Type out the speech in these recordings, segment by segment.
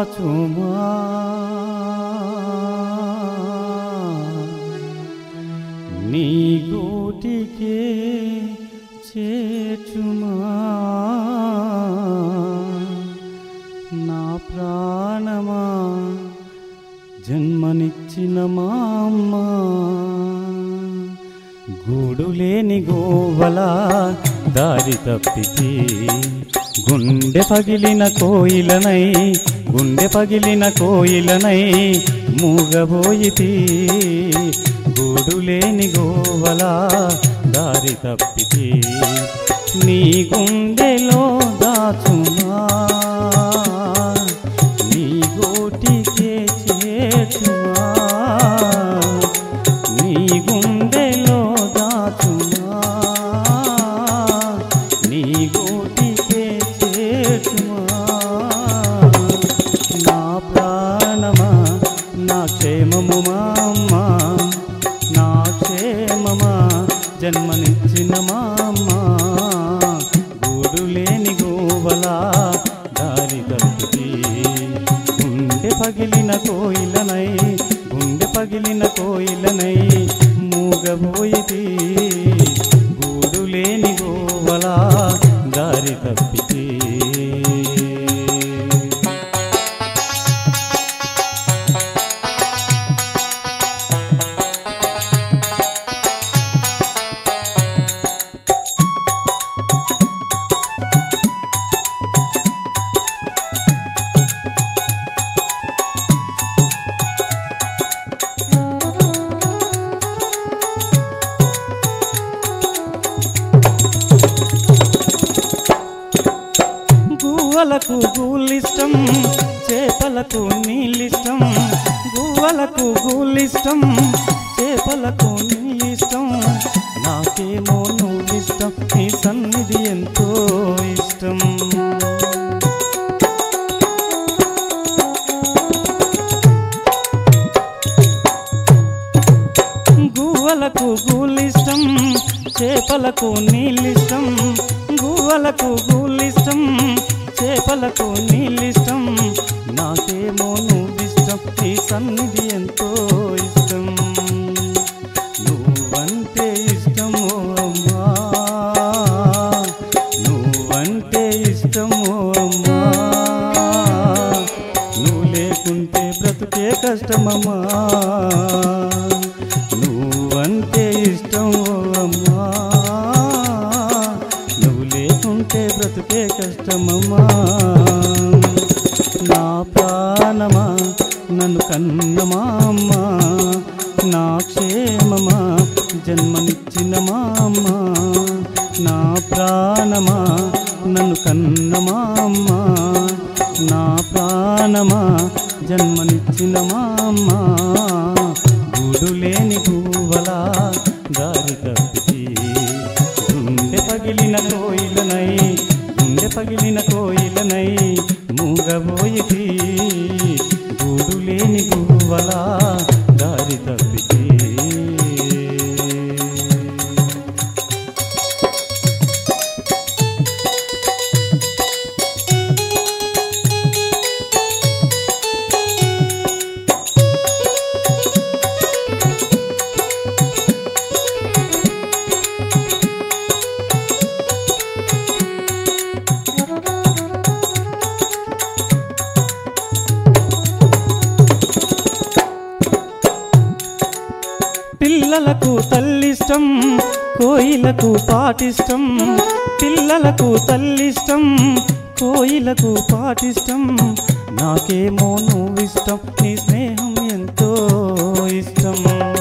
దాచుమా నీ గూటికే చేర్చుమా నా ప్రాణమా జన్మనిచ్చిన మా అమ్మ గూడులేని గోవలా దారి తప్పితే గుండె పగిలిన కోయిలనై మూగబోయితే గూడులేని గోవలా దారి తప్పితే నీ గుండెలో దాచుమా నీ గోటికే చేర్చుమా నీ గుండెలో దాచుమా నీ గోటికే చేర్చుమా నా ప్రాణమా నా క్షేమము మా అమ్మ నా క్షేమమా జన్మనిచ్చిన మా అమ్మ గూడులేని గోవలా దారి తప్పితే గుండె పగిలిన కోయిలనై మూగబోయితే గూడులేని గోవలా దారి తప్పితే గువ్వలకు గూలిష్టం చేపలకు నీలిష్టం గువ్వలకు గూలిష్టం చేపలకు నీలిష్టం నాకేమో నువ్విష్టం నీ సన్నిధి ఎంతో ఇష్టం గువ్వలకు గూలిష్టం చేపలకు నీలిష్టం గువ్వలకు గూలిష్టం చేపలకు నీలిష్టం నాకేమో నువ్విష్టం నీ సన్నిధి ఎంతో ఇష్టం నువ్వంటే ఇష్టమో అమ్మా నువ్వంటే ఇష్టమో అమ్మా నువ్వు లేకుంటే బ్రతుకే కష్టమమ్మా నువ్వంటే ఇష్టమో అమ్మా బ్రతుకే కష్టమమ్మా నా ప్రాణమా నన్ను కన్న మా అమ్మ నా క్షేమమా జన్మనిచ్చిన మా అమ్మ నా ప్రాణమా నన్ను కన్న మా అమ్మ నా ప్రాణమా జన్మనిచ్చిన మా అమ్మ గూడులేని గువ్వలా దారి తప్పితే గుండె పగిలిన కోయిలనై మూగబోయితే గూడులేని గువ్వలా దారి తప్పితే పిల్లలకు తల్లిష్టం కోయిలకు పాటిష్టం పిల్లలకు తల్లిష్టం కోయిలకు పాటిష్టం నాకేమో నువ్విష్టం నీ స్నేహం ఎంతో ఇష్టం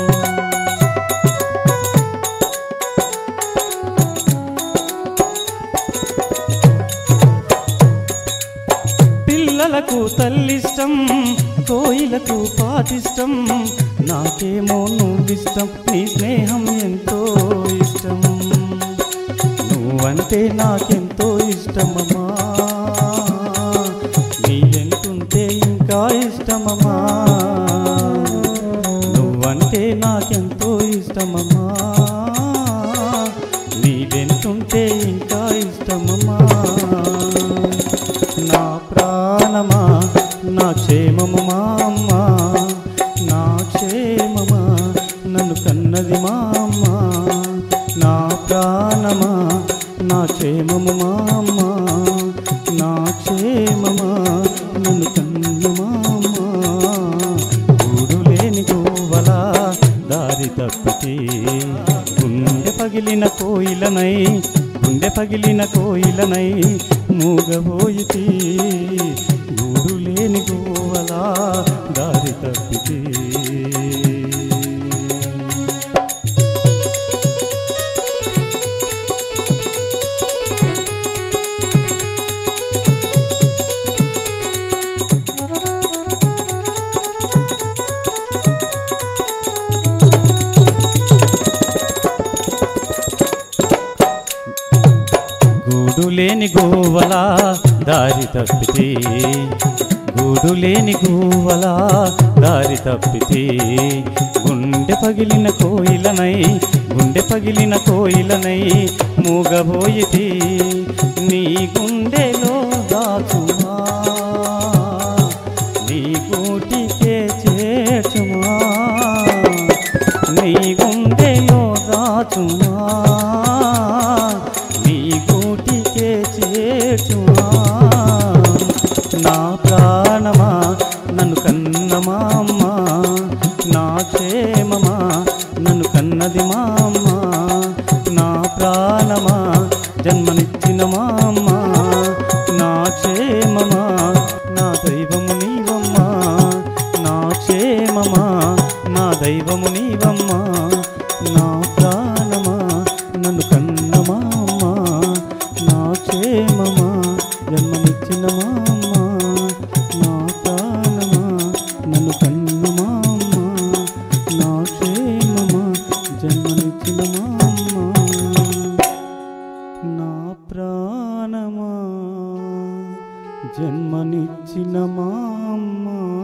పిల్లలకు తల్లిష్టం కోయిలకు పాటిష్టం నాకేమో నువ్విష్టం నీ స్నేహం ఎంతో ఇష్టం నువ్వంటే నాకెంతో ఇష్టమమ్మా నీ వెంటుంటే ఇంకా ఇష్టమమ్మా నువ్వంటే నాకెంతో ఇష్టమమ్మా నీ వెంటుంటే ఇంకా ఇష్టమమ్మా నా ప్రాణమా నా క్షేమము మా అమ్మ, నా క్షేమమా నన్ను కన్నది మా అమ్మ, నా ప్రాణమా నా క్షేమము మా అమ్మ, నా క్షేమమా నన్ను కన్నది మా అమ్మ. గూడు లేని గోవల దారి తప్పితే గుండె పగిలిన కోయిలనై, గుండె పగిలిన కోయిలనై మూగబోయితి. గూడు లేని గోవల దారి తప్పితే. గూడు లేని గోవల దారి తప్పితే, గూడు లేని గోవల దారి తప్పితే గుండె పగిలిన కోయిలనై, గుండె పగిలిన కోయిలనై మూగబోయితి. నీ గుండెలో దాచుమా, నీ గూటికే చేర్చుమా, నీ గుండెలో దాచుమా, నీ గూటికే చేర్చుమా. నా ప్రాణమా నన్ను కన్న మా అమ్మ, నా క్షేమమా నన్ను కన్నది మా అమ్మ, నా ప్రాణమా జన్మనిచ్చిన మా అమ్మ, నా క్షేమమా నా దైవము నీవమ్మా, నా క్షేమమా నా దైవము నీవమ్మా, నా ప్రాణమా నన్ను కన్న మా అమ్మ, నా క్షేమమా జన్మనిచ్చిన మా అమ్మ, నా ప్రాణమా నన్ను కన్న మా అమ్మ, నా క్షేమమా జన్మనిచ్చిన మా అమ్మ, నా ప్రాణమా జన్మనిచ్చిన మా అమ్మ.